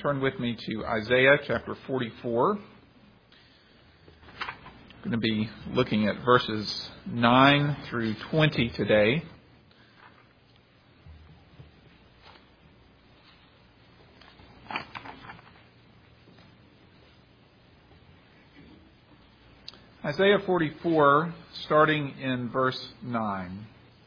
Turn with me to Isaiah chapter 44. I'm going to be looking at verses 9 through 20 today. Isaiah 44, starting in verse 9.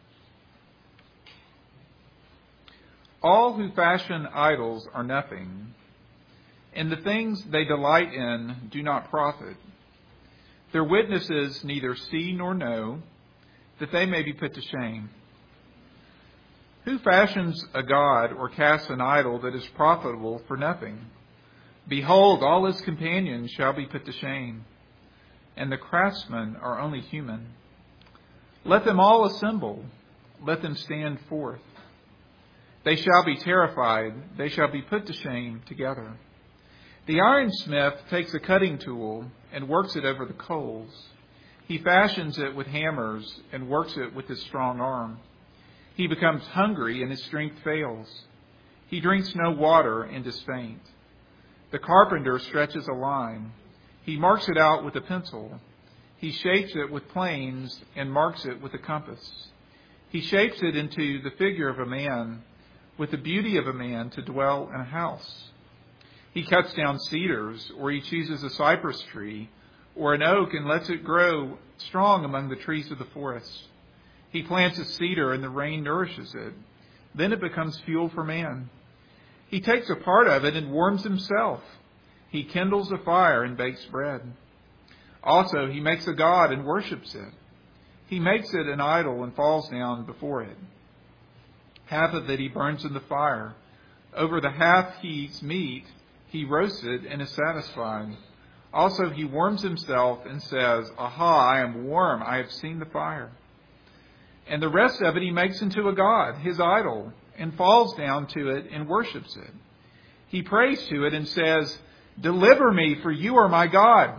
All who fashion idols are nothing, and the things they delight in do not profit. Their witnesses neither see nor know, that they may be put to shame. Who fashions a god or casts an idol that is profitable for nothing? Behold, all his companions shall be put to shame, and the craftsmen are only human. Let them all assemble, let them stand forth. They shall be terrified, they shall be put to shame together. The ironsmith takes a cutting tool and works it over the coals. He fashions it with hammers and works it with his strong arm. He becomes hungry and his strength fails. He drinks no water and is faint. The carpenter stretches a line. He marks it out with a pencil. He shapes it with planes and marks it with a compass. He shapes it into the figure of a man, with the beauty of a man to dwell in a house. He cuts down cedars, or he chooses a cypress tree, or an oak, and lets it grow strong among the trees of the forest. He plants a cedar, and the rain nourishes it. Then it becomes fuel for man. He takes a part of it and warms himself. He kindles a fire and bakes bread. Also, he makes a god and worships it. He makes it an idol and falls down before it. Half of it he burns in the fire. Over the half he eats meat. He roasts it and is satisfied. Also he warms himself and says, Aha, I am warm. I have seen the fire. And the rest of it he makes into a god, his idol, and falls down to it and worships it. He prays to it and says, Deliver me, for you are my God.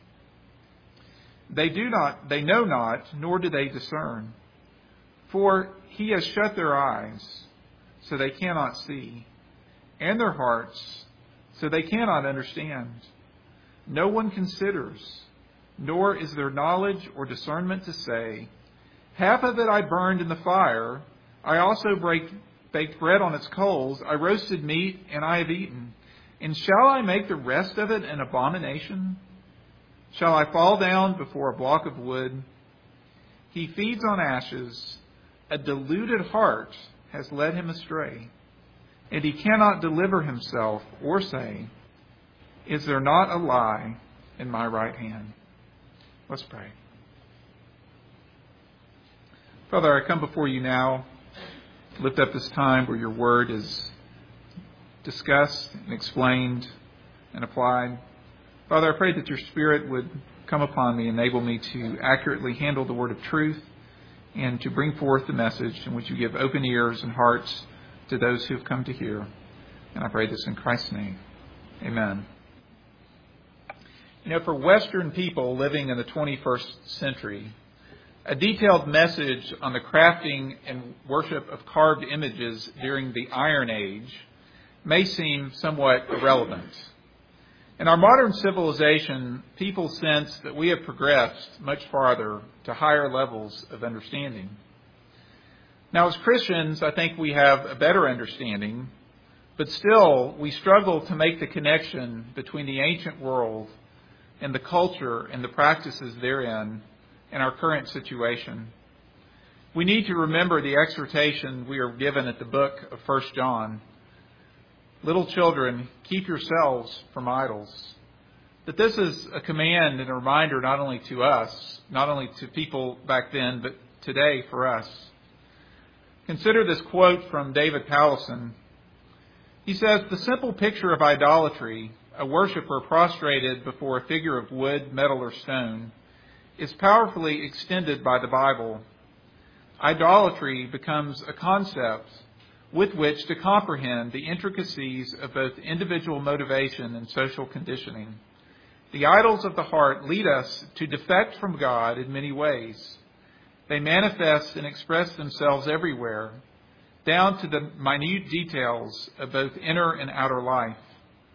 They know not, nor do they discern. For he has shut their eyes, so they cannot see, and their hearts, so they cannot understand. No one considers, nor is there knowledge or discernment to say, Half of it I burned in the fire. I also baked bread on its coals. I roasted meat, and I have eaten. And shall I make the rest of it an abomination? Shall I fall down before a block of wood? He feeds on ashes. A deluded heart has led him astray, and he cannot deliver himself or say, Is there not a lie in my right hand? Let's pray. Father, I come before you now to lift up this time where your word is discussed and explained and applied. Father, I pray that your Spirit would come upon me, enable me to accurately handle the word of truth, and to bring forth the message in which you give open ears and hearts to those who have come to hear. And I pray this in Christ's name. Amen. You know, for Western people living in the 21st century, a detailed message on the crafting and worship of carved images during the Iron Age may seem somewhat irrelevant. In our modern civilization, people sense that we have progressed much farther to higher levels of understanding. Now, as Christians, I think we have a better understanding, but still we struggle to make the connection between the ancient world and the culture and the practices therein and our current situation. We need to remember the exhortation we are given at the book of 1 John. Little children, keep yourselves from idols. That this is a command and a reminder not only to us, not only to people back then, but today for us. Consider this quote from David Powlison. He says, The simple picture of idolatry, a worshiper prostrated before a figure of wood, metal, or stone, is powerfully extended by the Bible. Idolatry becomes a concept with which to comprehend the intricacies of both individual motivation and social conditioning. The idols of the heart lead us to defect from God in many ways. They manifest and express themselves everywhere, down to the minute details of both inner and outer life.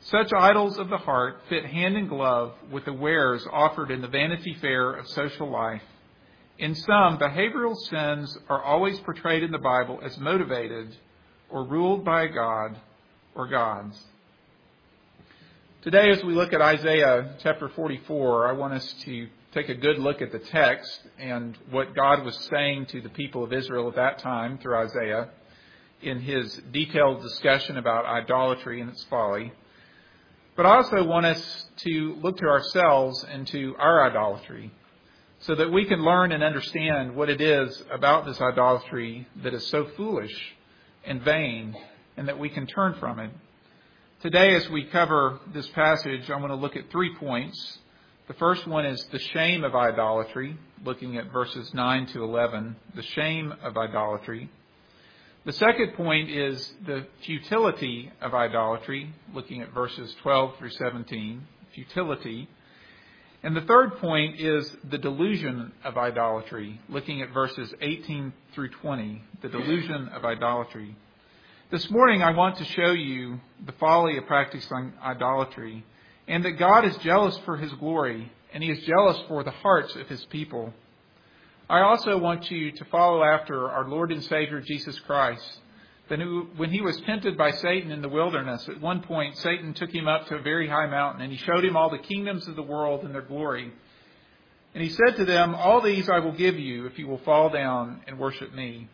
Such idols of the heart fit hand in glove with the wares offered in the Vanity Fair of social life. In sum, behavioral sins are always portrayed in the Bible as motivated or ruled by a god or gods. Today, as we look at Isaiah chapter 44, I want us to take a good look at the text and what God was saying to the people of Israel at that time through Isaiah in his detailed discussion about idolatry and its folly. But I also want us to look to ourselves and to our idolatry so that we can learn and understand what it is about this idolatry that is so foolish and vain and that we can turn from it. Today, as we cover this passage, I want to look at 3 points. The first one is the shame of idolatry, looking at verses 9 to 11, the shame of idolatry. The second point is the futility of idolatry, looking at verses 12 through 17, futility. And the third point is the delusion of idolatry, looking at verses 18 through 20, the delusion of idolatry. This morning I want to show you the folly of practicing idolatry and that God is jealous for his glory and he is jealous for the hearts of his people. I also want you to follow after our Lord and Savior Jesus Christ. When he was tempted by Satan in the wilderness, at one point Satan took him up to a very high mountain and he showed him all the kingdoms of the world and their glory. And he said to them, "All these I will give you if you will fall down and worship me."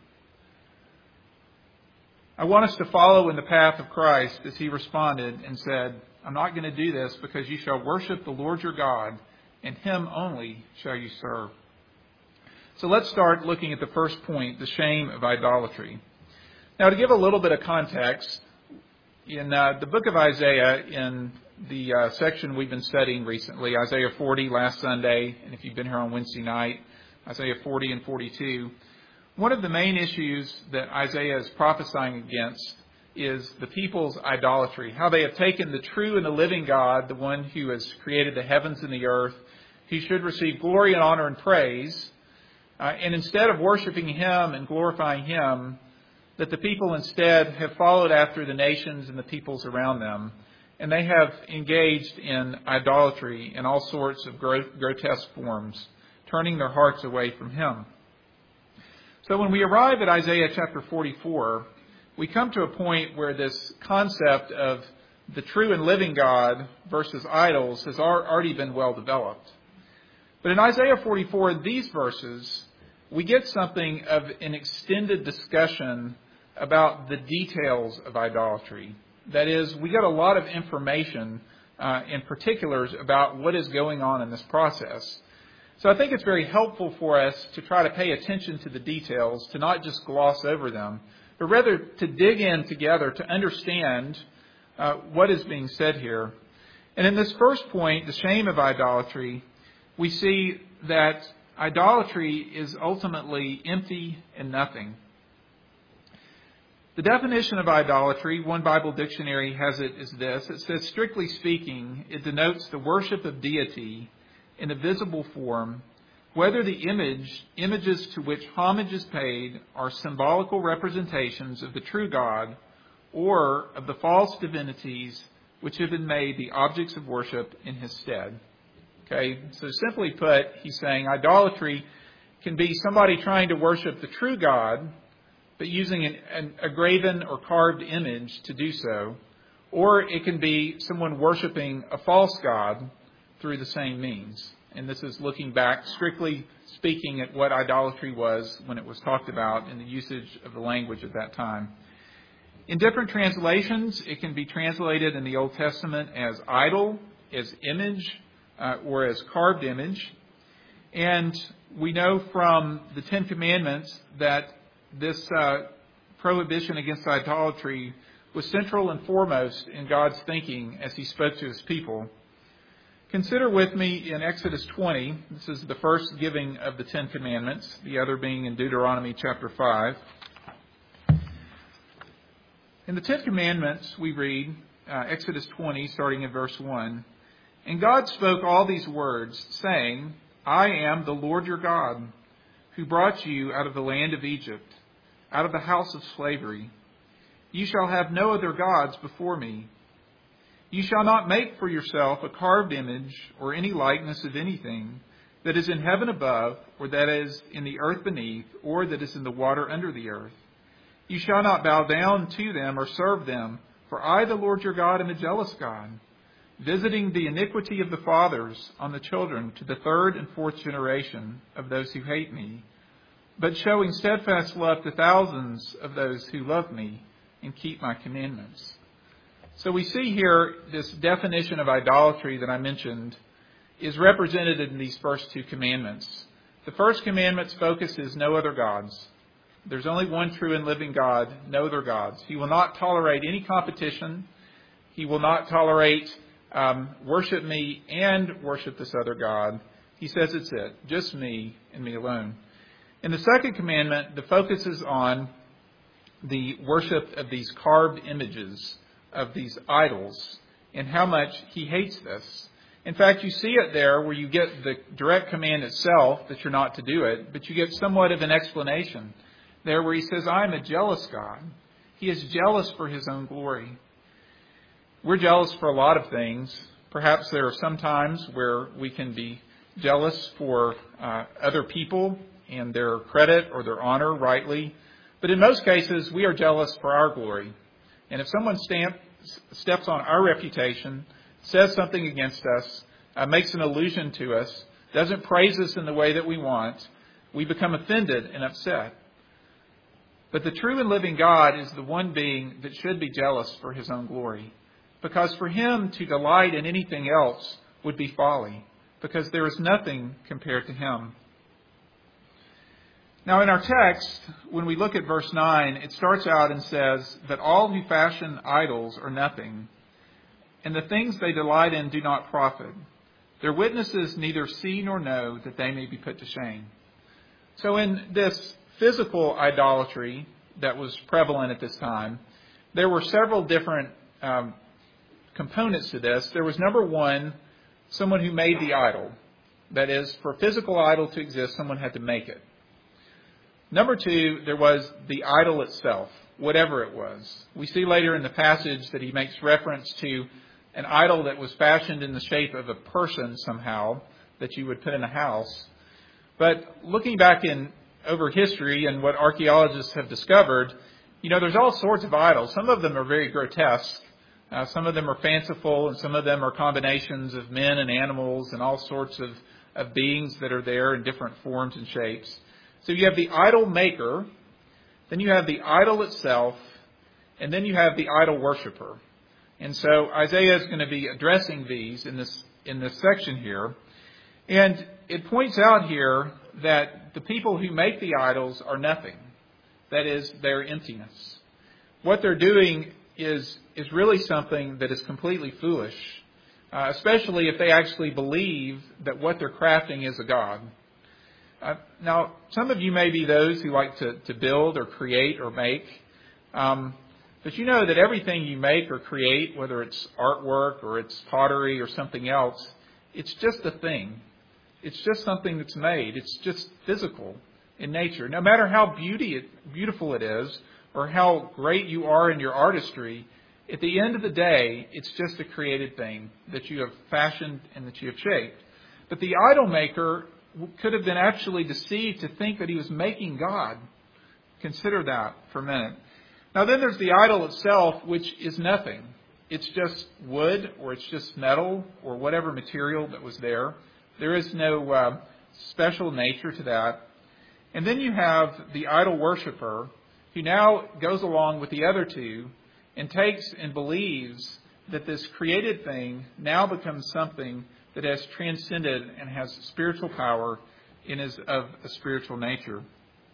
I want us to follow in the path of Christ as he responded and said, "I'm not going to do this because you shall worship the Lord your God, and him only shall you serve." So let's start looking at the first point, the shame of idolatry. Now, to give a little bit of context, in the book of Isaiah, in the section we've been studying recently, Isaiah 40 last Sunday, and if you've been here on Wednesday night, Isaiah 40 and 42, one of the main issues that Isaiah is prophesying against is the people's idolatry, how they have taken the true and the living God, the one who has created the heavens and the earth, who should receive glory and honor and praise, and instead of worshiping him and glorifying him, that the people instead have followed after the nations and the peoples around them, and they have engaged in idolatry in all sorts of grotesque forms, turning their hearts away from him. So when we arrive at Isaiah chapter 44, we come to a point where this concept of the true and living God versus idols has already been well developed. But in Isaiah 44, in these verses, we get something of an extended discussion about the details of idolatry. That is, we get a lot of information in particulars about what is going on in this process. So I think it's very helpful for us to try to pay attention to the details, to not just gloss over them, but rather to dig in together to understand what is being said here. And in this first point, the shame of idolatry, we see that idolatry is ultimately empty and nothing. The definition of idolatry, one Bible dictionary has it as this. It says, strictly speaking, it denotes the worship of deity in a visible form, whether the images to which homage is paid are symbolical representations of the true God or of the false divinities which have been made the objects of worship in his stead. Okay, so simply put, he's saying idolatry can be somebody trying to worship the true God, but using a graven or carved image to do so, or it can be someone worshiping a false god through the same means. And this is looking back, strictly speaking, at what idolatry was when it was talked about in the usage of the language at that time. In different translations, it can be translated in the Old Testament as idol, as image, or as carved image. And we know from the Ten Commandments that this prohibition against idolatry was central and foremost in God's thinking as he spoke to his people. Consider with me in Exodus 20. This is the first giving of the Ten Commandments, the other being in Deuteronomy chapter 5. In the Ten Commandments, we read, Exodus 20, starting in verse 1, "And God spoke all these words, saying, I am the Lord your God, who brought you out of the land of Egypt, out of the house of slavery. You shall have no other gods before me. You shall not make for yourself a carved image or any likeness of anything that is in heaven above, or that is in the earth beneath, or that is in the water under the earth. You shall not bow down to them or serve them, for I, the Lord your God, am a jealous God, visiting the iniquity of the fathers on the children to the third and fourth generation of those who hate me, but showing steadfast love to thousands of those who love me and keep my commandments. So we see here this definition of idolatry that I mentioned is represented in these first two commandments. The first commandment's focus is no other gods. There's only one true and living God, no other gods. He will not tolerate any competition. He will not tolerate worship me and worship this other God. He says it's it, just me and me alone. In the second commandment, the focus is on the worship of these carved images, of these idols, and how much he hates this. In fact, you see it there where you get the direct command itself that you're not to do it, but you get somewhat of an explanation there where he says, I am a jealous God. He is jealous for his own glory. We're jealous for a lot of things. Perhaps there are some times where we can be jealous for other people and their credit or their honor rightly. But in most cases, we are jealous for our glory. And if someone steps on our reputation, says something against us, makes an allusion to us, doesn't praise us in the way that we want, we become offended and upset. But the true and living God is the one being that should be jealous for his own glory. Because for him to delight in anything else would be folly. Because there is nothing compared to him. Now in our text, when we look at verse 9, it starts out and says that all who fashion idols are nothing, and the things they delight in do not profit. Their witnesses neither see nor know, that they may be put to shame. So in this physical idolatry that was prevalent at this time, there were several different components to this. There was, number one, someone who made the idol. That is, for a physical idol to exist, someone had to make it. Number two, there was the idol itself, whatever it was. We see later in the passage that he makes reference to an idol that was fashioned in the shape of a person somehow that you would put in a house. But looking back over history and what archaeologists have discovered, there's all sorts of idols. Some of them are very grotesque. Some of them are fanciful, and some of them are combinations of men and animals and all sorts of beings that are there in different forms and shapes. So you have the idol maker, then you have the idol itself, and then you have the idol worshiper. And so Isaiah is going to be addressing these in this section here. And it points out here that the people who make the idols are nothing. That is, their emptiness. What they're doing is really something that is completely foolish, especially if they actually believe that what they're crafting is a god. Now, some of you may be those who like to build or create or make. But you know that everything you make or create, whether it's artwork or it's pottery or something else, it's just a thing. It's just something that's made. It's just physical in nature. No matter how beautiful it is or how great you are in your artistry, at the end of the day, it's just a created thing that you have fashioned and that you have shaped. But the idol maker could have been actually deceived to think that he was making God. Consider that for a minute. Now then there's the idol itself, which is nothing. It's just wood or it's just metal or whatever material that was there. There is no special nature to that. And then you have the idol worshiper who now goes along with the other two and takes and believes that this created thing now becomes something that has transcended and has spiritual power and is of a spiritual nature.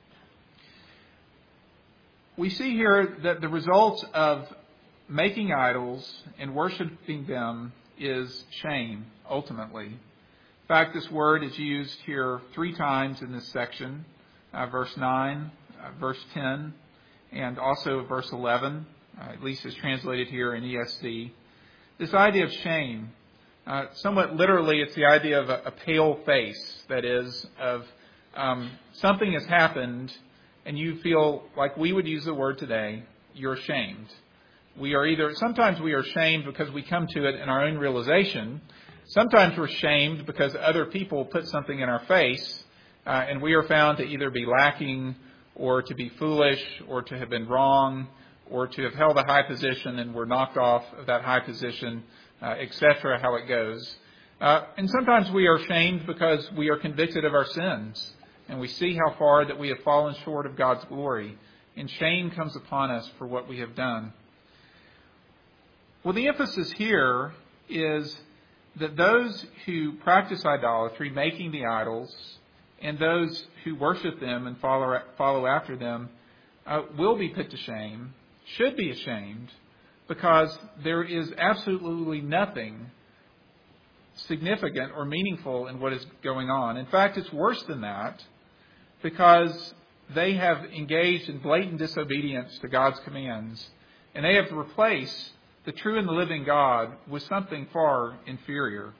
We see here that the result of making idols and worshiping them is shame, ultimately. In fact, this word is used here 3 times in this section, verse 9, verse 10, and also verse 11, at least is translated here in ESV. This idea of shame, somewhat literally, it's the idea of a pale face, that is, of something has happened and you feel, like we would use the word today, you're ashamed. sometimes we are shamed because we come to it in our own realization. Sometimes we're shamed because other people put something in our face, and we are found to either be lacking or to be foolish or to have been wrong or to have held a high position and we're knocked off of that high position, etc., how it goes. And sometimes we are shamed because we are convicted of our sins and we see how far that we have fallen short of God's glory, and shame comes upon us for what we have done. Well, the emphasis here is that those who practice idolatry, making the idols, and those who worship them and follow after them will be put to shame, should be ashamed, because there is absolutely nothing significant or meaningful in what is going on. In fact, it's worse than that, because they have engaged in blatant disobedience to God's commands, and they have replaced the true and the living God with something far inferior.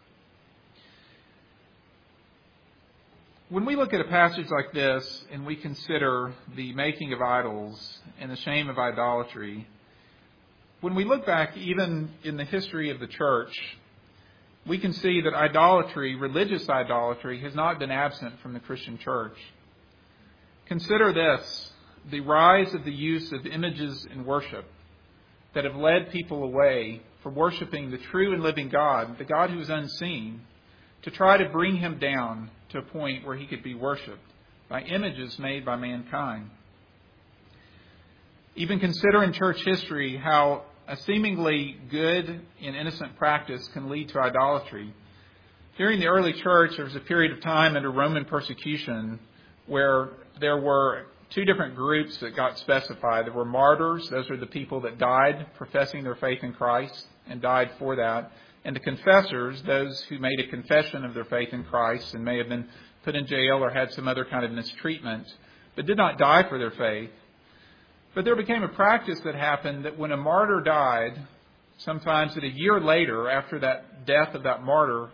When we look at a passage like this and we consider the making of idols and the shame of idolatry, when we look back even in the history of the church, we can see that idolatry, religious idolatry, has not been absent from the Christian church. Consider this, the rise of the use of images in worship that have led people away from worshiping the true and living God, the God who is unseen, to try to bring him down to a point where he could be worshipped by images made by mankind. Even consider in church history how a seemingly good and innocent practice can lead to idolatry. During the early church, there was a period of time under Roman persecution where there were two different groups that got specified. There were martyrs. Those are the people that died professing their faith in Christ and died for that. And the confessors, those who made a confession of their faith in Christ and may have been put in jail or had some other kind of mistreatment, but did not die for their faith. But there became a practice that happened that when a martyr died, sometimes a year later after that death of that martyr,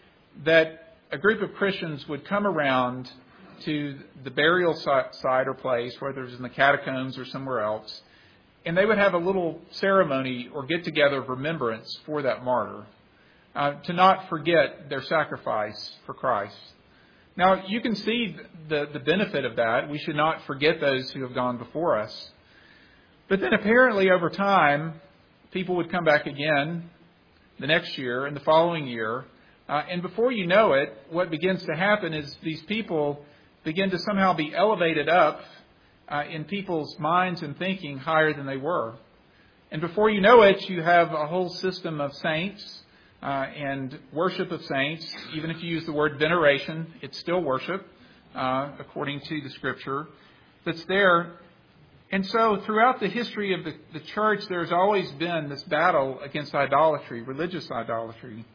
that a group of Christians would come around to the burial site or place, whether it was in the catacombs or somewhere else, and they would have a little ceremony or get-together of remembrance for that martyr, to not forget their sacrifice for Christ. Now, you can see the benefit of that. We should not forget those who have gone before us. But then apparently over time, people would come back again the next year and the following year. And before you know it, what begins to happen is these people begin to somehow be elevated up in people's minds and thinking higher than they were. And before you know it, you have a whole system of saints and worship of saints. Even if you use the word veneration, it's still worship, according to the Scripture, that's there. And so throughout the history of the church, there's always been this battle against idolatry, religious idolatry.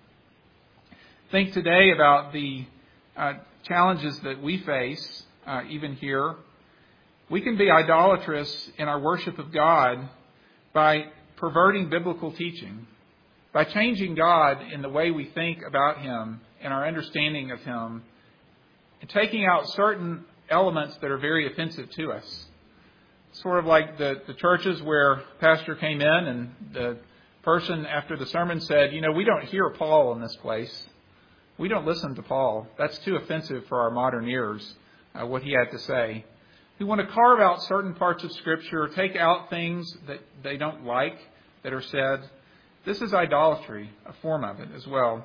Think today about the challenges that we face, even here. We can be idolatrous in our worship of God by perverting biblical teaching, by changing God in the way we think about Him and our understanding of Him, and taking out certain elements that are very offensive to us. Sort of like the churches where pastor came in and the person after the sermon said, we don't hear Paul in this place. We don't listen to Paul. That's too offensive for our modern ears, what he had to say. We want to carve out certain parts of Scripture, take out things that they don't like that are said. This is idolatry, a form of it as well.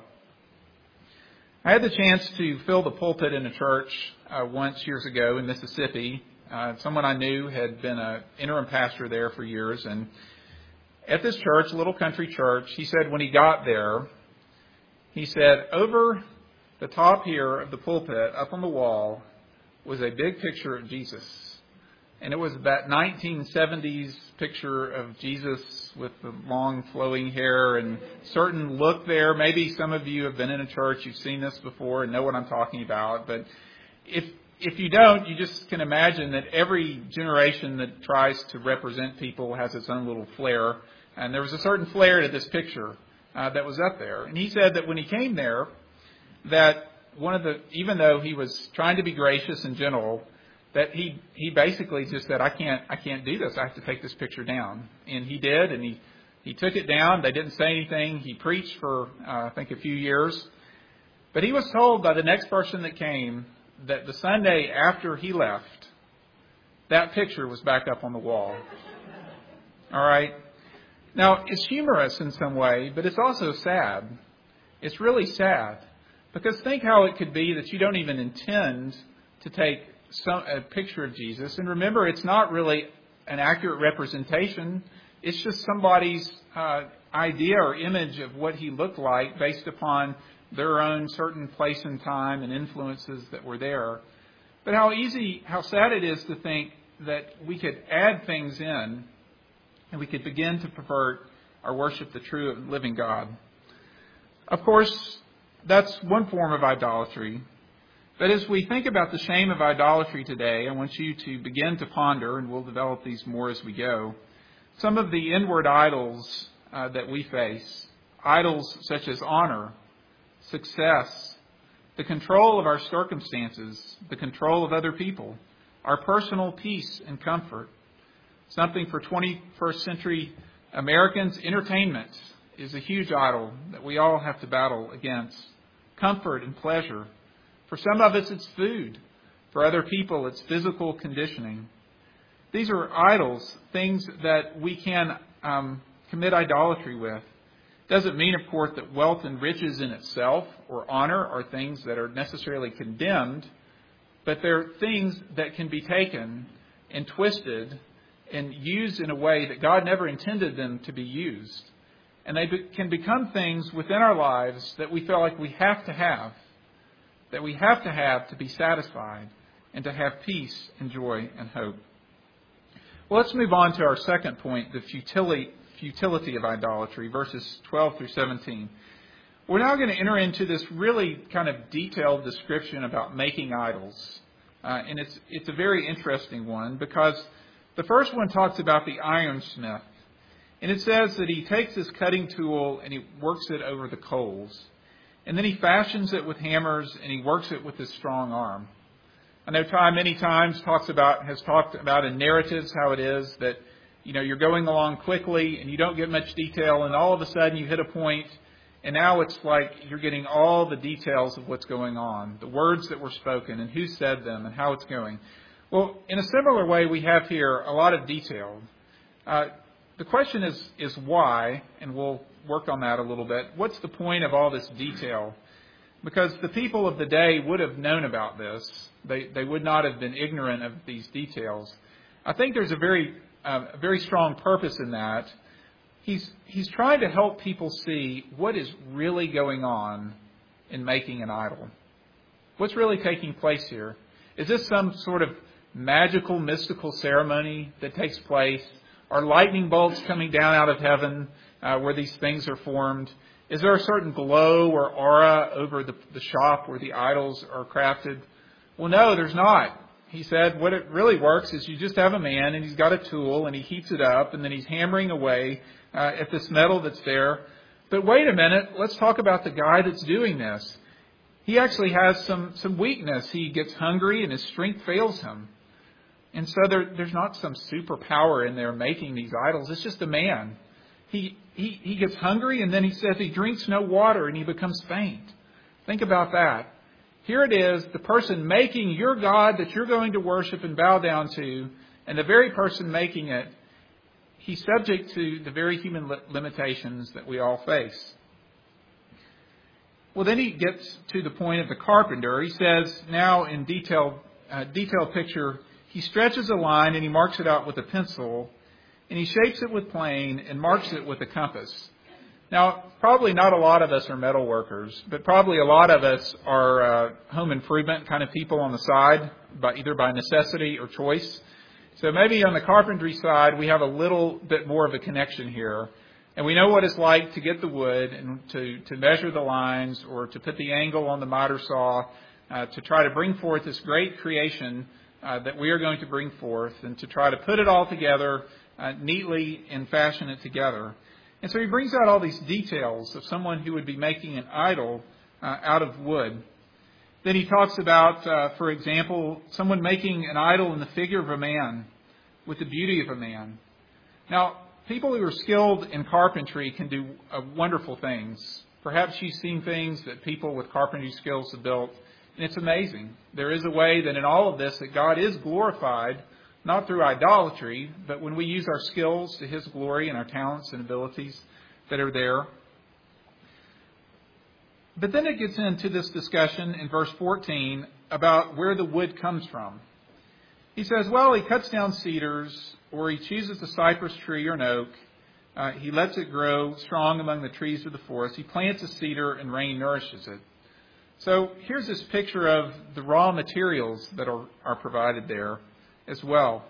I had the chance to fill the pulpit in a church once years ago in Mississippi. Someone I knew had been an interim pastor there for years. And at this church, a little country church, he said when he got there, he said, over the top here of the pulpit, up on the wall, was a big picture of Jesus. And it was that 1970s picture of Jesus with the long flowing hair and certain look there. Maybe some of you have been in a church, you've seen this before and know what I'm talking about. But if you don't, you just can imagine that every generation that tries to represent people has its own little flair. And there was a certain flair to this picture that was up there. And he said that when he came there, that even though he was trying to be gracious and gentle, that he basically just said, I can't do this. I have to take this picture down. And he did, and he took it down. They didn't say anything. He preached for, I think, a few years. But he was told by the next person that came that the Sunday after he left, that picture was back up on the wall. All right? Now, it's humorous in some way, but it's also sad. It's really sad. Because think how it could be that you don't even intend to take a picture of Jesus. And remember, it's not really an accurate representation. It's just somebody's idea or image of what he looked like based upon their own certain place and time and influences that were there. But how sad it is to think that we could add things in and we could begin to pervert our worship the true and living God. Of course, that's one form of idolatry. But as we think about the shame of idolatry today, I want you to begin to ponder, and we'll develop these more as we go, some of the inward idols that we face. Idols such as honor, success, the control of our circumstances, the control of other people, our personal peace and comfort. Something for 21st century Americans, entertainment is a huge idol that we all have to battle against. Comfort and pleasure. For some of us, it's food. For other people, it's physical conditioning. These are idols, things that we can commit idolatry with. Doesn't mean, of course, that wealth and riches in itself or honor are things that are necessarily condemned, but they're things that can be taken and twisted and used in a way that God never intended them to be used. And they can become things within our lives that we feel like we have to have, that we have to be satisfied and to have peace and joy and hope. Well, let's move on to our second point, the futility of idolatry, verses 12 through 17. We're now going to enter into this really kind of detailed description about making idols. And it's a very interesting one because the first one talks about the ironsmith. And it says that he takes his cutting tool and he works it over the coals. And then he fashions it with hammers and he works it with his strong arm. I know Ty many times has talked about in narratives how it is that, you're going along quickly and you don't get much detail and all of a sudden you hit a point and now it's like you're getting all the details of what's going on, the words that were spoken and who said them and how it's going. Well, in a similar way, we have here a lot of detail. The question is why, and we'll work on that a little bit. What's the point of all this detail? Because the people of the day would have known about this. They would not have been ignorant of these details. I think there's a very strong purpose in that. He's trying to help people see what is really going on in making an idol. What's really taking place here? Is this some sort of magical, mystical ceremony that takes place? Are lightning bolts coming down out of heaven where these things are formed? Is there a certain glow or aura over the shop where the idols are crafted? Well, no, there's not. He said what it really works is you just have a man and he's got a tool and he heats it up and then he's hammering away at this metal that's there. But wait a minute, let's talk about the guy that's doing this. He actually has some weakness. He gets hungry and his strength fails him. And so there's not some superpower in there making these idols. It's just a man. He gets hungry and then he says he drinks no water and he becomes faint. Think about that. Here it is, the person making your God that you're going to worship and bow down to, and the very person making it, he's subject to the very human limitations that we all face. Well, then he gets to the point of the carpenter. He says, now in detailed picture, he stretches a line and he marks it out with a pencil, and he shapes it with plane and marks it with a compass. Now, probably not a lot of us are metal workers, but probably a lot of us are home improvement kind of people on the side, either by necessity or choice. So maybe on the carpentry side, we have a little bit more of a connection here. And we know what it's like to get the wood and to measure the lines or to put the angle on the miter saw to try to bring forth this great creation that we are going to bring forth and to try to put it all together neatly and fashion it together. And so he brings out all these details of someone who would be making an idol out of wood. Then he talks about, for example, someone making an idol in the figure of a man with the beauty of a man. Now, people who are skilled in carpentry can do wonderful things. Perhaps you've seen things that people with carpentry skills have built, and it's amazing. There is a way that in all of this that God is glorified, not through idolatry, but when we use our skills to His glory and our talents and abilities that are there. But then it gets into this discussion in verse 14 about where the wood comes from. He says, well, he cuts down cedars, or he chooses a cypress tree or an oak. He lets it grow strong among the trees of the forest. He plants a cedar, and rain nourishes it. So here's this picture of the raw materials that are provided there as well.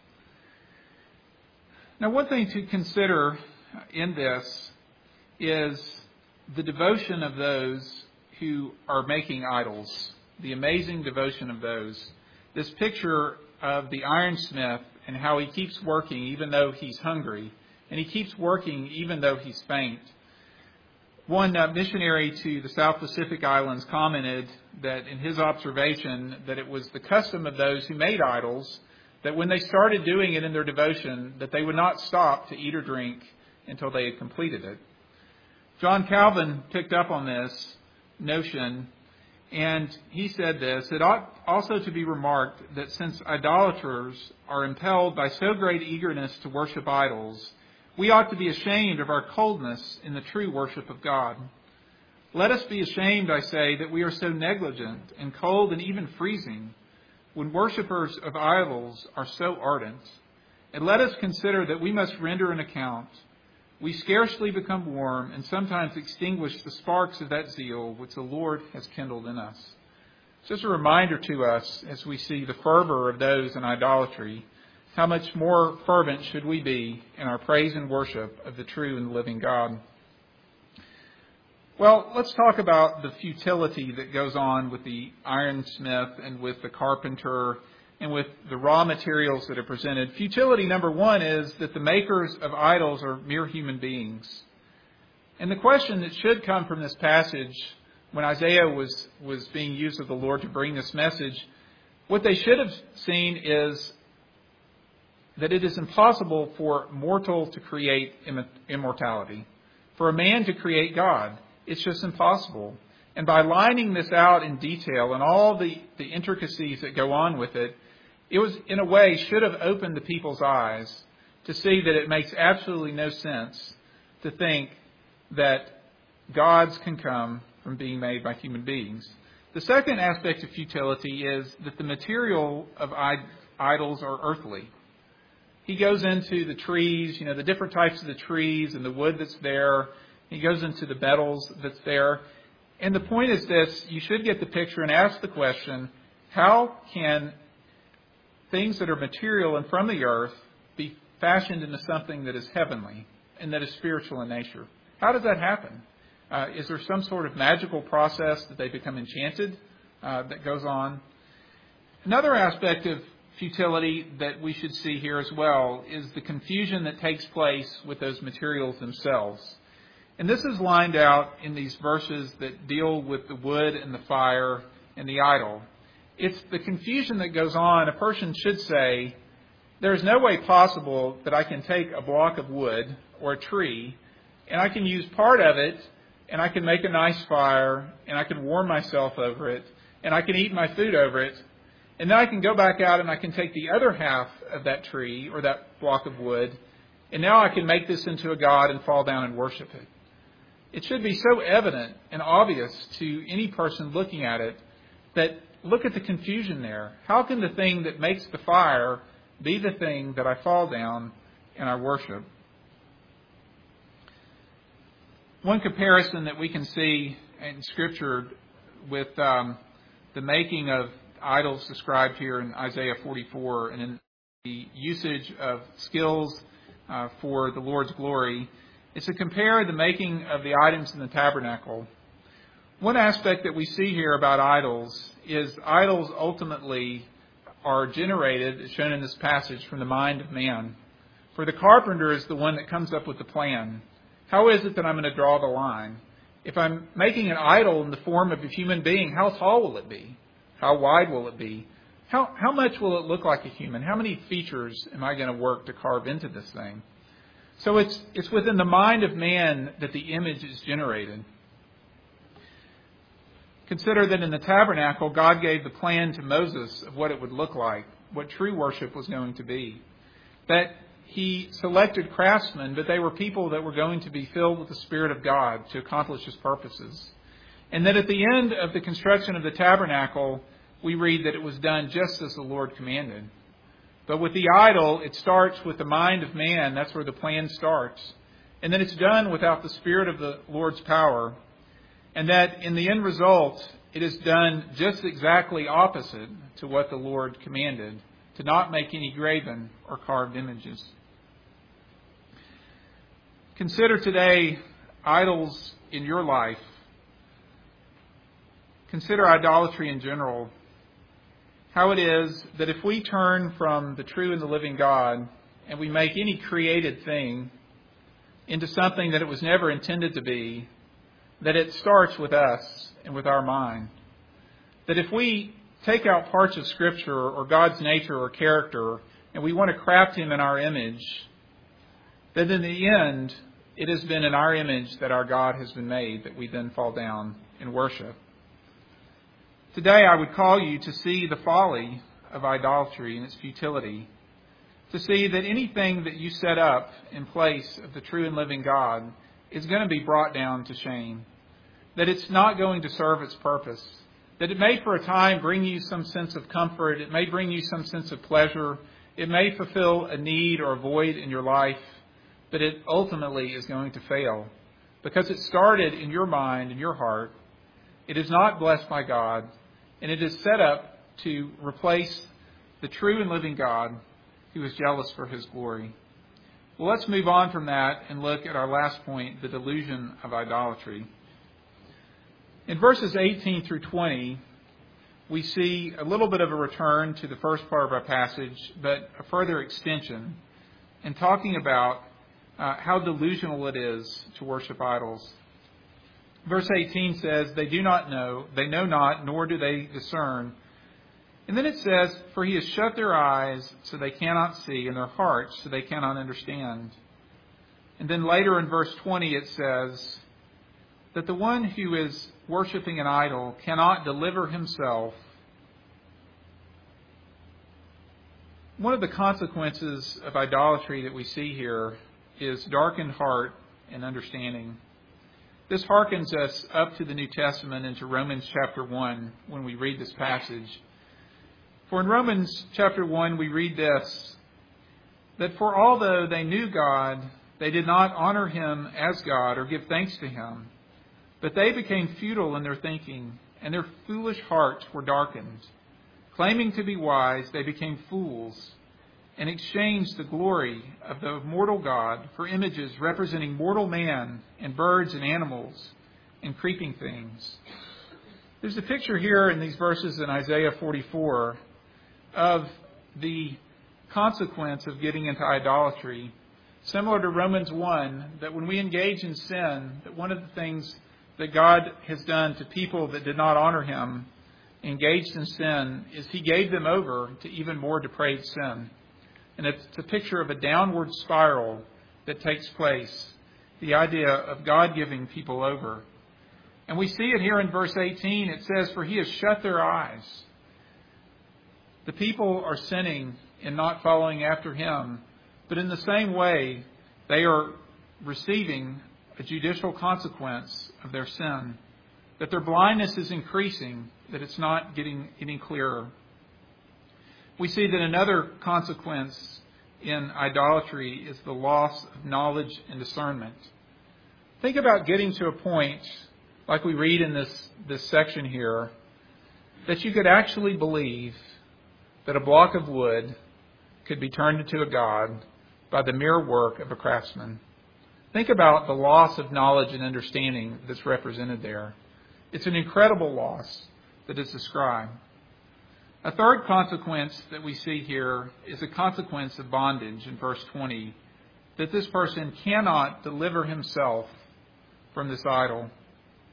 Now, one thing to consider in this is the devotion of those who are making idols, the amazing devotion of those. This picture of the ironsmith and how he keeps working even though he's hungry, and he keeps working even though he's faint. One missionary to the South Pacific Islands commented that in his observation that it was the custom of those who made idols that when they started doing it in their devotion, that they would not stop to eat or drink until they had completed it. John Calvin picked up on this notion, and he said this: it ought also to be remarked that since idolaters are impelled by so great eagerness to worship idols, we ought to be ashamed of our coldness in the true worship of God. Let us be ashamed, I say, that we are so negligent and cold and even freezing when worshippers of idols are so ardent. And let us consider that we must render an account. We scarcely become warm and sometimes extinguish the sparks of that zeal which the Lord has kindled in us. It's just a reminder to us as we see the fervor of those in idolatry, how much more fervent should we be in our praise and worship of the true and living God. Well, let's talk about the futility that goes on with the ironsmith and with the carpenter and with the raw materials that are presented. Futility, number one, is that the makers of idols are mere human beings. And the question that should come from this passage, when Isaiah was being used of the Lord to bring this message, what they should have seen is that it is impossible for mortal to create immortality, for a man to create God. It's just impossible. And by lining this out in detail and all the intricacies that go on with it, it was, in a way, should have opened the people's eyes to see that it makes absolutely no sense to think that gods can come from being made by human beings. The second aspect of futility is that the material of idols are earthly. He goes into the trees, the different types of the trees and the wood that's there. He goes into the metals that's there. And the point is this: you should get the picture and ask the question, how can things that are material and from the earth be fashioned into something that is heavenly and that is spiritual in nature? How does that happen? Is there some sort of magical process that they become enchanted that goes on? Another aspect of futility that we should see here as well is the confusion that takes place with those materials themselves. And this is lined out in these verses that deal with the wood and the fire and the idol. It's the confusion that goes on. A person should say, there's no way possible that I can take a block of wood or a tree and I can use part of it and I can make a nice fire and I can warm myself over it and I can eat my food over it. And then I can go back out and I can take the other half of that tree or that block of wood, and now I can make this into a god and fall down and worship it. It should be so evident and obvious to any person looking at it that look at the confusion there. How can the thing that makes the fire be the thing that I fall down and I worship? One comparison that we can see in Scripture with the making of idols described here in Isaiah 44 and in the usage of skills for the Lord's glory is to compare the making of the items in the tabernacle. One aspect that we see here about idols is idols ultimately are generated, as shown in this passage, from the mind of man. For the carpenter is the one that comes up with the plan. How is it that I'm going to draw the line? If I'm making an idol in the form of a human being, how tall will it be? How wide will it be? How much will it look like a human? How many features am I going to work to carve into this thing? So it's within the mind of man that the image is generated. Consider that in the tabernacle, God gave the plan to Moses of what it would look like, what true worship was going to be. That he selected craftsmen, but they were people that were going to be filled with the Spirit of God to accomplish his purposes. And that at the end of the construction of the tabernacle, we read that it was done just as the Lord commanded. But with the idol, it starts with the mind of man. That's where the plan starts. And then it's done without the Spirit of the Lord's power. And that in the end result, it is done just exactly opposite to what the Lord commanded, to not make any graven or carved images. Consider today idols in your life. Consider idolatry in general. How it is that if we turn from the true and the living God and we make any created thing into something that it was never intended to be, that it starts with us and with our mind. That if we take out parts of Scripture or God's nature or character and we want to craft Him in our image, that in the end, it has been in our image that our God has been made, that we then fall down in worship. Today, I would call you to see the folly of idolatry and its futility, to see that anything that you set up in place of the true and living God is going to be brought down to shame, that it's not going to serve its purpose, that it may for a time bring you some sense of comfort, it may bring you some sense of pleasure, it may fulfill a need or a void in your life, but it ultimately is going to fail because it started in your mind, in your heart. It is not blessed by God, and it is set up to replace the true and living God who is jealous for His glory. Well, let's move on from that and look at our last point, the delusion of idolatry. In verses 18 through 20, we see a little bit of a return to the first part of our passage, but a further extension in talking about how delusional it is to worship idols. Verse 18 says, they know not, nor do they discern. And then it says, for He has shut their eyes so they cannot see, and their hearts so they cannot understand. And then later in verse 20 it says that the one who is worshiping an idol cannot deliver himself. One of the consequences of idolatry that we see here is darkened heart and understanding. This harkens us up to the New Testament into Romans chapter 1 when we read this passage. For in Romans chapter 1 we read this, that for although they knew God, they did not honor Him as God or give thanks to Him, but they became futile in their thinking, and their foolish hearts were darkened. Claiming to be wise, they became fools, and exchanged the glory of the mortal God for images representing mortal man and birds and animals and creeping things. There's a picture here in these verses in Isaiah 44 of the consequence of getting into idolatry, similar to Romans 1, that when we engage in sin, that one of the things that God has done to people that did not honor Him, engaged in sin, is He gave them over to even more depraved sin. And it's a picture of a downward spiral that takes place, the idea of God giving people over. And we see it here in verse 18. It says, for He has shut their eyes. The people are sinning and not following after Him. But in the same way, they are receiving a judicial consequence of their sin. That their blindness is increasing, that it's not getting any clearer. We see that another consequence in idolatry is the loss of knowledge and discernment. Think about getting to a point, like we read in this section here, that you could actually believe that a block of wood could be turned into a god by the mere work of a craftsman. Think about the loss of knowledge and understanding that's represented there. It's an incredible loss that is described. A third consequence that we see here is a consequence of bondage in verse 20, that this person cannot deliver himself from this idol.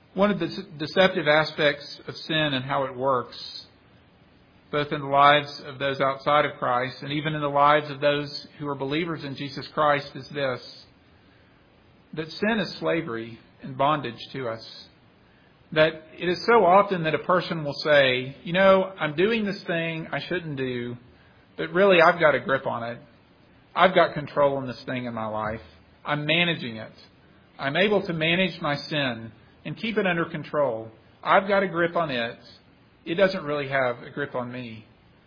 One of the deceptive aspects of sin and how it works, both in the lives of those outside of Christ and even in the lives of those who are believers in Jesus Christ, is this: that sin is slavery and bondage to us. That it is so often that a person will say, you know, I'm doing this thing I shouldn't do, but really I've got a grip on it. I've got control on this thing in my life. I'm managing it. I'm able to manage my sin and keep it under control. I've got a grip on it. It doesn't really have a grip on me.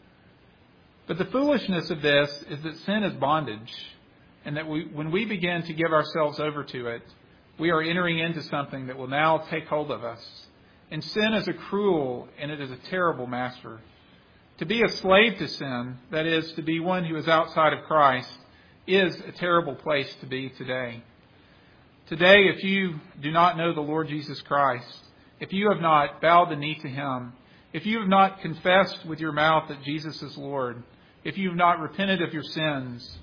But the foolishness of this is that sin is bondage, and that when we begin to give ourselves over to it, we are entering into something that will now take hold of us. And sin is a cruel and it is a terrible master. To be a slave to sin, that is, to be one who is outside of Christ, is a terrible place to be today. Today, if you do not know the Lord Jesus Christ, if you have not bowed the knee to Him, if you have not confessed with your mouth that Jesus is Lord, if you have not repented of your sins,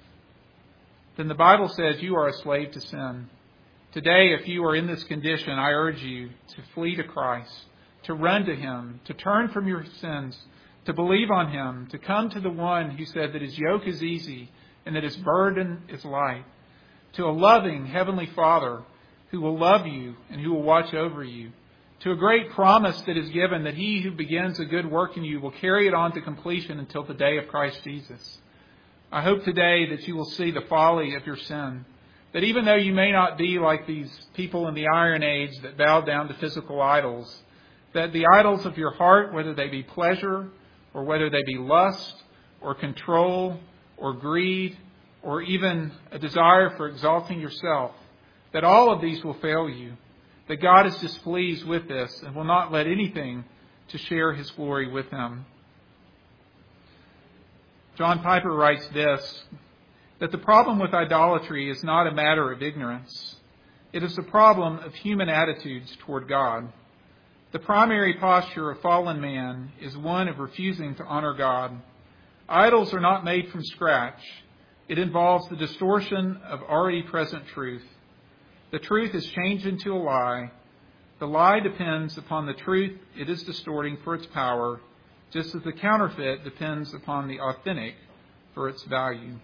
then the Bible says you are a slave to sin. Today, if you are in this condition, I urge you to flee to Christ, to run to Him, to turn from your sins, to believe on Him, to come to the one who said that His yoke is easy and that His burden is light, to a loving Heavenly Father who will love you and who will watch over you, to a great promise that is given that He who begins a good work in you will carry it on to completion until the day of Christ Jesus. I hope today that you will see the folly of your sin, that even though you may not be like these people in the Iron Age that bowed down to physical idols, that the idols of your heart, whether they be pleasure or whether they be lust or control or greed or even a desire for exalting yourself, that all of these will fail you, that God is displeased with this and will not let anything to share His glory with Him. John Piper writes this, that the problem with idolatry is not a matter of ignorance. It is a problem of human attitudes toward God. The primary posture of fallen man is one of refusing to honor God. Idols are not made from scratch. It involves the distortion of already present truth. The truth is changed into a lie. The lie depends upon the truth it is distorting for its power, just as the counterfeit depends upon the authentic for its value.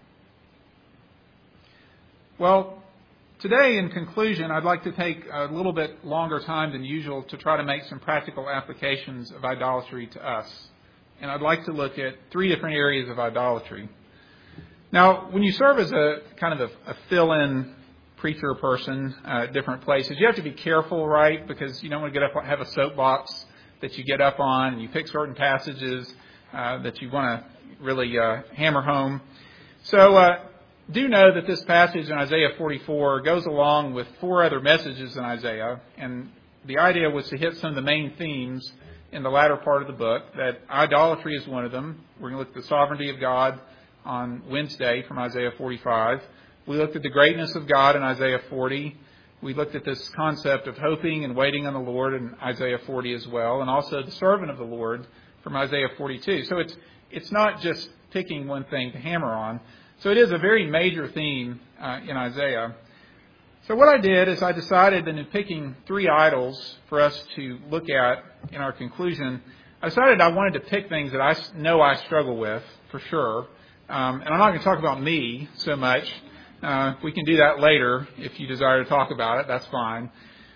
Well, today, in conclusion, I'd like to take a little bit longer time than usual to try to make some practical applications of idolatry to us. And I'd like to look at 3 different areas of idolatry. Now, when you serve as a kind of a fill-in preacher person at different places, you have to be careful, right? Because you don't want to get up and have a soapbox that you get up on, and you pick certain passages that you want to really hammer home. So do know that this passage in Isaiah 44 goes along with 4 other messages in Isaiah, and the idea was to hit some of the main themes in the latter part of the book, that idolatry is one of them. We're going to look at the sovereignty of God on Wednesday from Isaiah 45. We looked at the greatness of God in Isaiah 40. We looked at this concept of hoping and waiting on the Lord in Isaiah 40 as well, and also the servant of the Lord from Isaiah 42. So it's not just picking one thing to hammer on. So it is a very major theme in Isaiah. So what I did is I decided that in picking 3 idols for us to look at in our conclusion, I decided I wanted to pick things that I know I struggle with, for sure. And I'm not going to talk about me so much. We can do that later if you desire to talk about it. That's fine.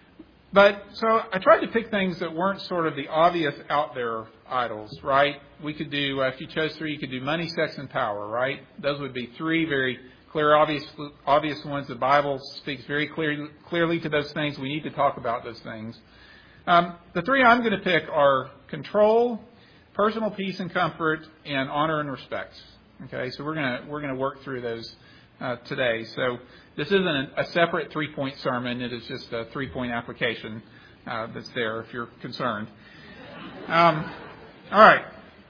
But so I tried to pick things that weren't sort of the obvious out there idols, right? We could do, if you chose 3, you could do money, sex, and power, right? Those would be 3 very clear, obvious ones. The Bible speaks very clearly to those things. We need to talk about those things. The 3 I'm going to pick are control, personal peace and comfort, and honor and respect. Okay, so we're going to work through those today. So this isn't a separate 3-point sermon. It is just a 3-point application that's there if you're concerned. All right.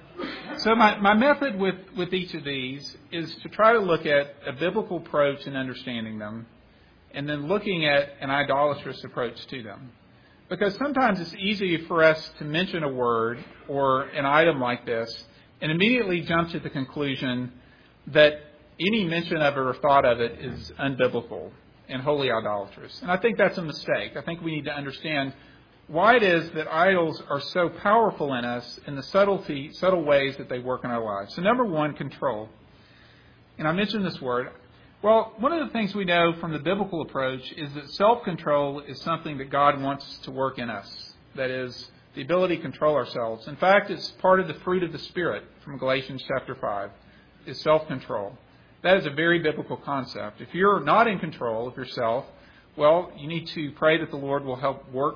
So my method with each of these is to try to look at a biblical approach in understanding them, and then looking at an idolatrous approach to them. Because sometimes it's easy for us to mention a word or an item like this and immediately jump to the conclusion that any mention of it or thought of it is unbiblical and wholly idolatrous. And I think that's a mistake. I think we need to understand why it is that idols are so powerful in us in the subtle ways that they work in our lives. So number one, control. And I mentioned this word. Well, one of the things we know from the biblical approach is that self-control is something that God wants to work in us. That is, the ability to control ourselves. In fact, it's part of the fruit of the Spirit from Galatians chapter 5, is self-control. That is a very biblical concept. If you're not in control of yourself, well, you need to pray that the Lord will help work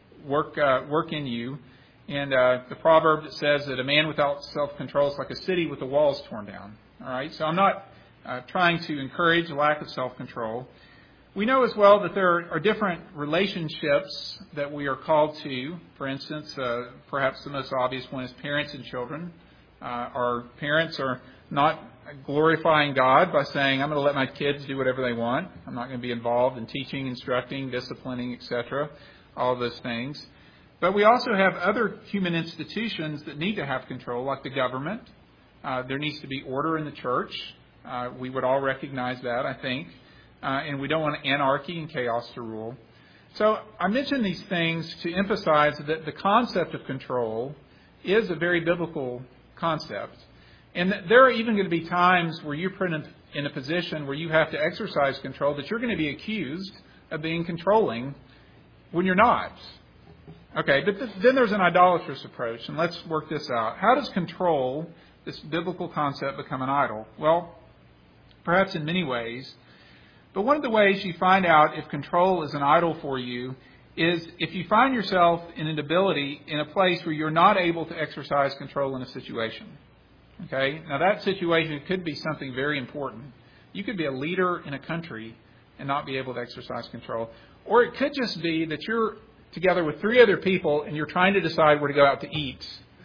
in you. And the proverb that says that a man without self-control is like a city with the walls torn down. All right, so I'm not trying to encourage a lack of self-control. We know as well that there are different relationships that we are called to. For instance, perhaps the most obvious one is parents and children. Our parents are not glorifying God by saying, I'm going to let my kids do whatever they want. I'm not going to be involved in teaching, instructing, disciplining, etc., all of those things. But we also have other human institutions that need to have control, like the government. There needs to be order in the church. We would all recognize that, I think. And we don't want anarchy and chaos to rule. So I mention these things to emphasize that the concept of control is a very biblical concept. And there are even going to be times where you're put in a position where you have to exercise control that you're going to be accused of being controlling when you're not. Okay, but then there's an idolatrous approach, and let's work this out. How does control, this biblical concept, become an idol? Well, perhaps in many ways. But one of the ways you find out if control is an idol for you is if you find yourself in an ability in a place where you're not able to exercise control in a situation. Okay? Now that situation could be something very important. You could be a leader in a country and not be able to exercise control. Or it could just be that you're together with 3 other people and you're trying to decide where to go out to eat.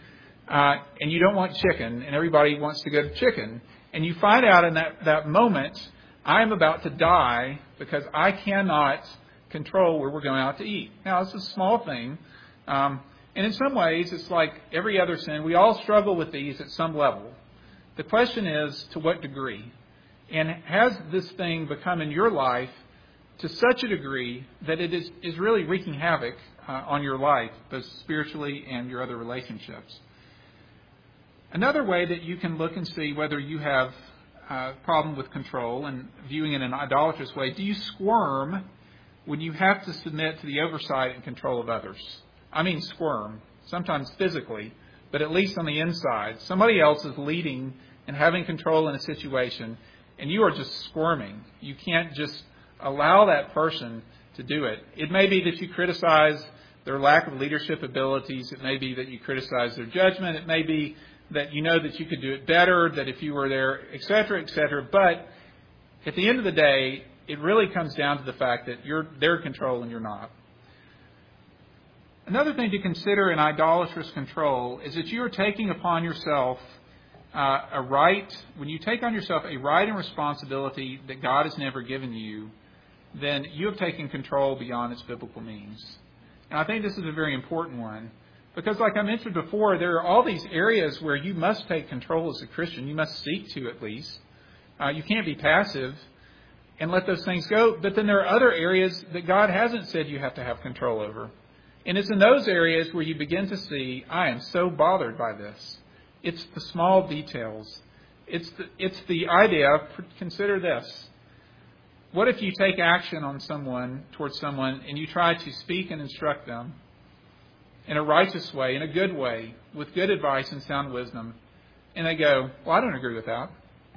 And you don't want chicken, and everybody wants to go to chicken. And you find out in that moment, I am about to die because I cannot control where we're going out to eat. Now, it's a small thing. And in some ways, it's like every other sin. We all struggle with these at some level. The question is, to what degree? And has this thing become in your life to such a degree that it is really wreaking havoc on your life, both spiritually and your other relationships? Another way that you can look and see whether you have a problem with control and viewing it in an idolatrous way, do you squirm when you have to submit to the oversight and control of others? I mean squirm, sometimes physically, but at least on the inside. Somebody else is leading and having control in a situation, and you are just squirming. You can't just allow that person to do it. It may be that you criticize their lack of leadership abilities. It may be that you criticize their judgment. It may be that you know that you could do it better, that if you were there, etc., etc. But at the end of the day, it really comes down to the fact that they're in control and you're not. Another thing to consider in idolatrous control is that you are taking upon yourself a right. When you take on yourself a right and responsibility that God has never given you, then you have taken control beyond its biblical means. And I think this is a very important one. Because like I mentioned before, there are all these areas where you must take control as a Christian. You must seek to, at least. You can't be passive and let those things go. But then there are other areas that God hasn't said you have to have control over. And it's in those areas where you begin to see, I am so bothered by this. It's the small details. It's the idea of, consider this. What if you take action on someone, towards someone, and you try to speak and instruct them in a righteous way, in a good way, with good advice and sound wisdom, and they go, well, I don't agree with that.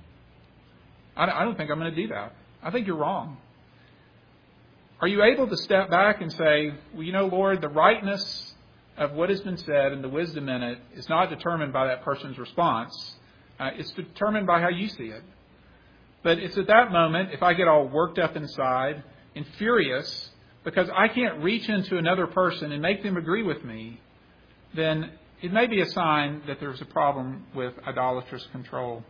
I don't think I'm going to do that. I think you're wrong. Are you able to step back and say, well, you know, Lord, the rightness of what has been said and the wisdom in it is not determined by that person's response. It's determined by how you see it. But it's at that moment, if I get all worked up inside and furious because I can't reach into another person and make them agree with me, then it may be a sign that there's a problem with idolatrous control.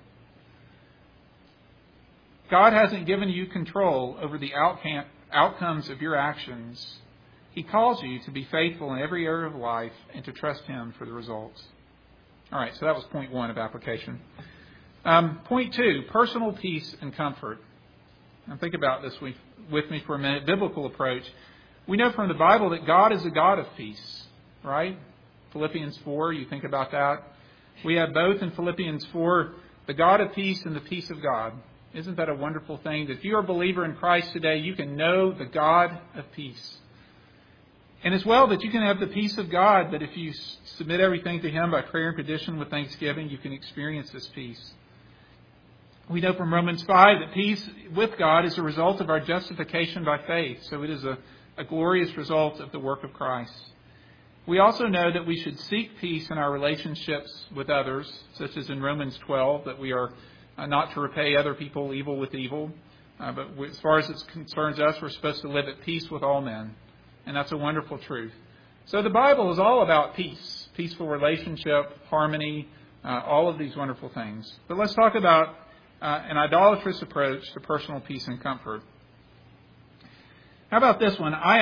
God hasn't given you control over the outcomes of your actions. He calls you to be faithful in every area of life and to trust Him for the results. All right, so that was point 1 of application. Point 2, personal peace and comfort. Now think about this with me for a minute. Biblical approach. We know from the Bible that God is a God of peace, right? Philippians 4, you think about that. We have both in Philippians 4, the God of peace and the peace of God. Isn't that a wonderful thing? That if you're a believer in Christ today, you can know the God of peace. And as well, that you can have the peace of God, that if you submit everything to Him by prayer and petition with thanksgiving, you can experience this peace. We know from Romans 5 that peace with God is a result of our justification by faith. So it is a glorious result of the work of Christ. We also know that we should seek peace in our relationships with others, such as in Romans 12, that we are not to repay other people evil with evil. But as far as it concerns us, we're supposed to live at peace with all men. And that's a wonderful truth. So the Bible is all about peace, peaceful relationship, harmony, all of these wonderful things. But let's talk about an idolatrous approach to personal peace and comfort. How about this one? I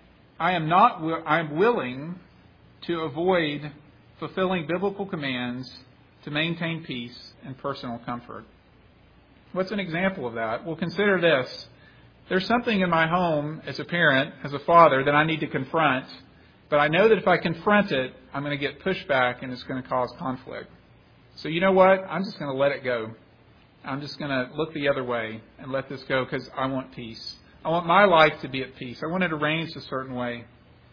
am willing to avoid fulfilling biblical commands to maintain peace and personal comfort. What's an example of that? Well, consider this. There's something in my home as a parent, as a father, that I need to confront, but I know that if I confront it, I'm going to get pushback and it's going to cause conflict. So you know what? I'm just going to let it go. I'm just going to look the other way and let this go because I want peace. I want my life to be at peace. I want it arranged a certain way.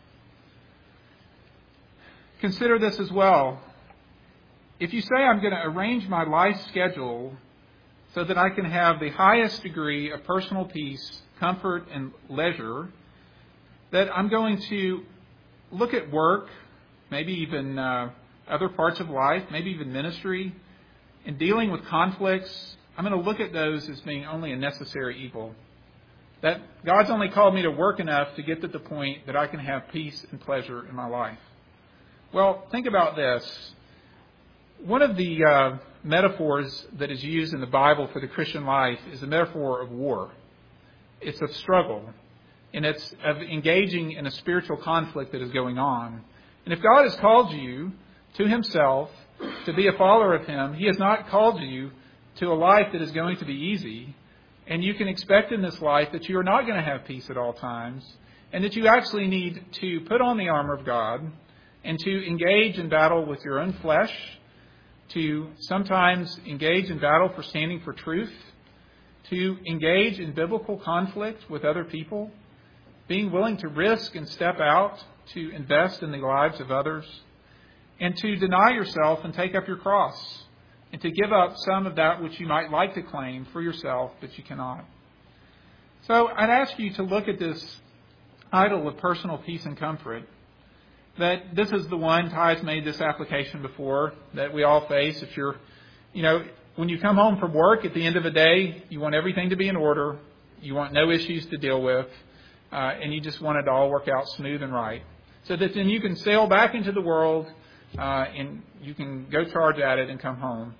Consider this as well. If you say I'm going to arrange my life schedule so that I can have the highest degree of personal peace, comfort, and leisure, that I'm going to look at work, maybe even other parts of life, maybe even ministry, and dealing with conflicts, I'm going to look at those as being only a necessary evil. That God's only called me to work enough to get to the point that I can have peace and pleasure in my life. Well, think about this. One of the metaphors that is used in the Bible for the Christian life is a metaphor of war. It's of struggle, and it's of engaging in a spiritual conflict that is going on. And if God has called you to Himself, to be a follower of Him, He has not called you to a life that is going to be easy. And you can expect in this life that you are not going to have peace at all times, and that you actually need to put on the armor of God and to engage in battle with your own flesh, to sometimes engage in battle for standing for truth, to engage in biblical conflict with other people, being willing to risk and step out to invest in the lives of others, and to deny yourself and take up your cross, and to give up some of that which you might like to claim for yourself, but you cannot. So I'd ask you to look at this idol of personal peace and comfort, that this is the one, Ty's made this application before, that we all face. If you're, when you come home from work at the end of the day, you want everything to be in order, you want no issues to deal with, and you just want it to all work out smooth and right. So that then you can sail back into the world, and you can go charge at it and come home.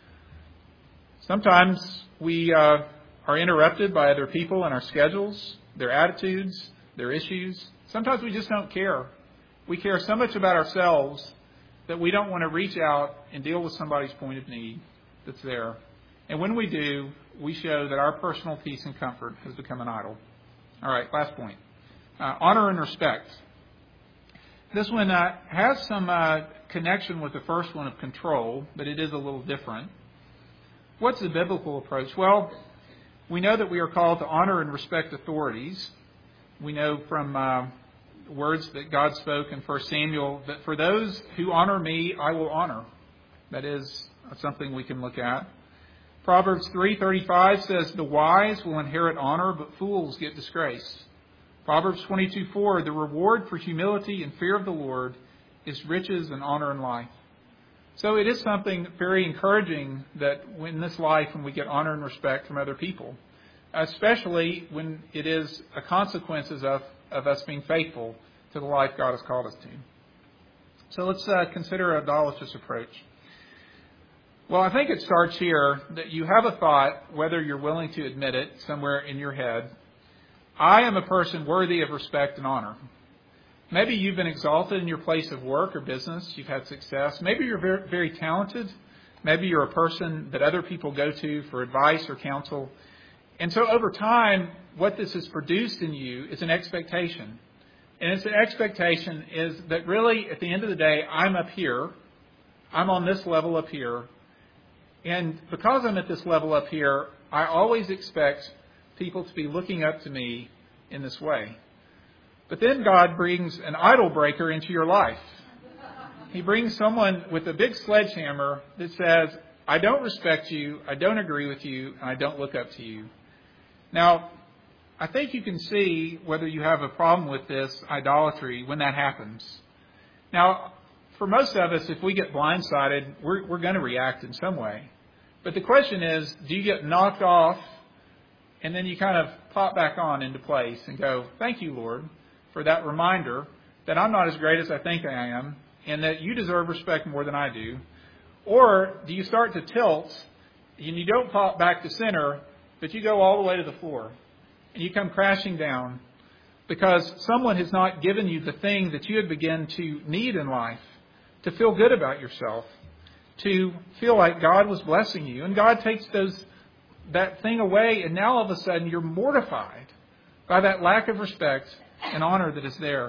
Sometimes we are interrupted by other people and our schedules, their attitudes, their issues. Sometimes we just don't care. We care so much about ourselves that we don't want to reach out and deal with somebody's point of need that's there. And when we do, we show that our personal peace and comfort has become an idol. All right, last point. Honor and respect. This one has some connection with the first one of control, but it is a little different. What's the biblical approach? Well, we know that we are called to honor and respect authorities. We know from words that God spoke in 1 Samuel that for those who honor me, I will honor. That is something we can look at. Proverbs 3:35 says, the wise will inherit honor, but fools get disgrace. Proverbs 22:4, the reward for humility and fear of the Lord is riches and honor and life. So it is something very encouraging that in this life when we get honor and respect from other people, especially when it is a consequences of us being faithful to the life God has called us to. So let's consider an idolatrous approach. Well, I think it starts here that you have a thought, whether you're willing to admit it somewhere in your head, I am a person worthy of respect and honor. Maybe you've been exalted in your place of work or business. You've had success. Maybe you're very, very talented. Maybe you're a person that other people go to for advice or counsel. And so over time, what this has produced in you is an expectation And its expectation is that really, at the end of the day, I'm up here. I'm on this level up here. And because I'm at this level up here, I always expect people to be looking up to me in this way. But then God brings an idol breaker into your life. He brings someone with a big sledgehammer that says, I don't respect you, I don't agree with you, and I don't look up to you. Now, I think you can see whether you have a problem with this idolatry when that happens. Now, for most of us, if we get blindsided, we're going to react in some way. But the question is, do you get knocked off and then you kind of pop back on into place and go, thank you, Lord, for that reminder that I'm not as great as I think I am and that you deserve respect more than I do? Or do you start to tilt and you don't pop back to center, but you go all the way to the floor and you come crashing down because someone has not given you the thing that you had begun to need in life, to feel good about yourself, to feel like God was blessing you. And God takes that thing away, and now all of a sudden you're mortified by that lack of respect and honor that is there.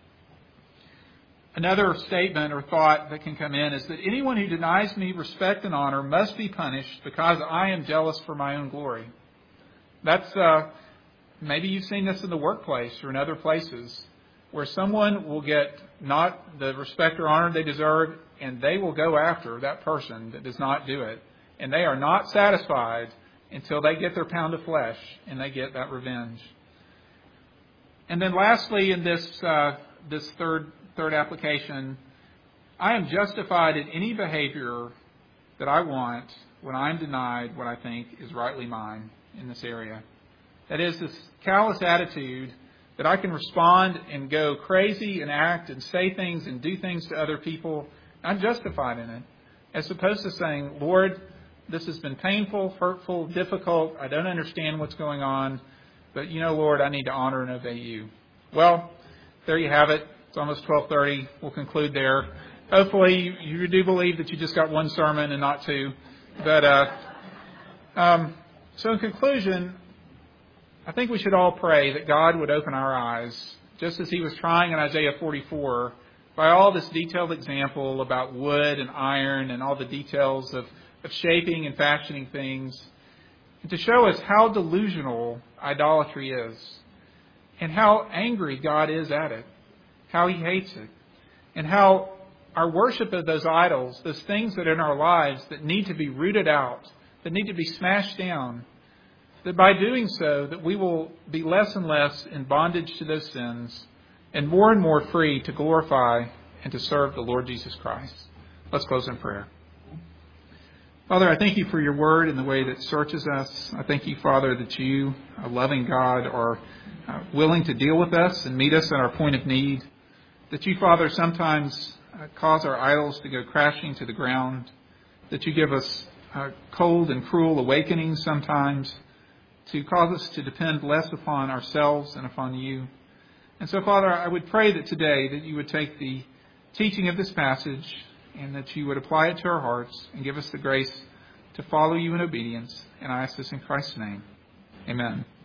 Another statement or thought that can come in is that anyone who denies me respect and honor must be punished because I am jealous for my own glory. That's maybe you've seen this in the workplace or in other places where someone will get not the respect or honor they deserve, and they will go after that person that does not do it. And they are not satisfied until they get their pound of flesh and they get that revenge. And then lastly, in this third application, I am justified in any behavior that I want when I'm denied what I think is rightly mine in this area. That is, this callous attitude that I can respond and go crazy and act and say things and do things to other people. I'm justified in it. As opposed to saying, Lord, this has been painful, hurtful, difficult. I don't understand what's going on. But, Lord, I need to honor and obey you. Well, there you have it. It's almost 12:30. We'll conclude there. Hopefully you do believe that you just got one sermon and not two. But so in conclusion, I think we should all pray that God would open our eyes, just as he was trying in Isaiah 44, by all this detailed example about wood and iron and all the details of shaping and fashioning things, and to show us how delusional idolatry is and how angry God is at it, how he hates it, and how our worship of those idols, those things that are in our lives that need to be rooted out, that need to be smashed down, that by doing so, that we will be less and less in bondage to those sins and more free to glorify and to serve the Lord Jesus Christ. Let's close in prayer. Father, I thank you for your word and the way that searches us. I thank you, Father, that you, a loving God, are willing to deal with us and meet us at our point of need. That you, Father, sometimes cause our idols to go crashing to the ground. That you give us cold and cruel awakenings sometimes to cause us to depend less upon ourselves and upon you. And so, Father, I would pray that today that you would take the teaching of this passage and that you would apply it to our hearts and give us the grace to follow you in obedience. And I ask this in Christ's name. Amen.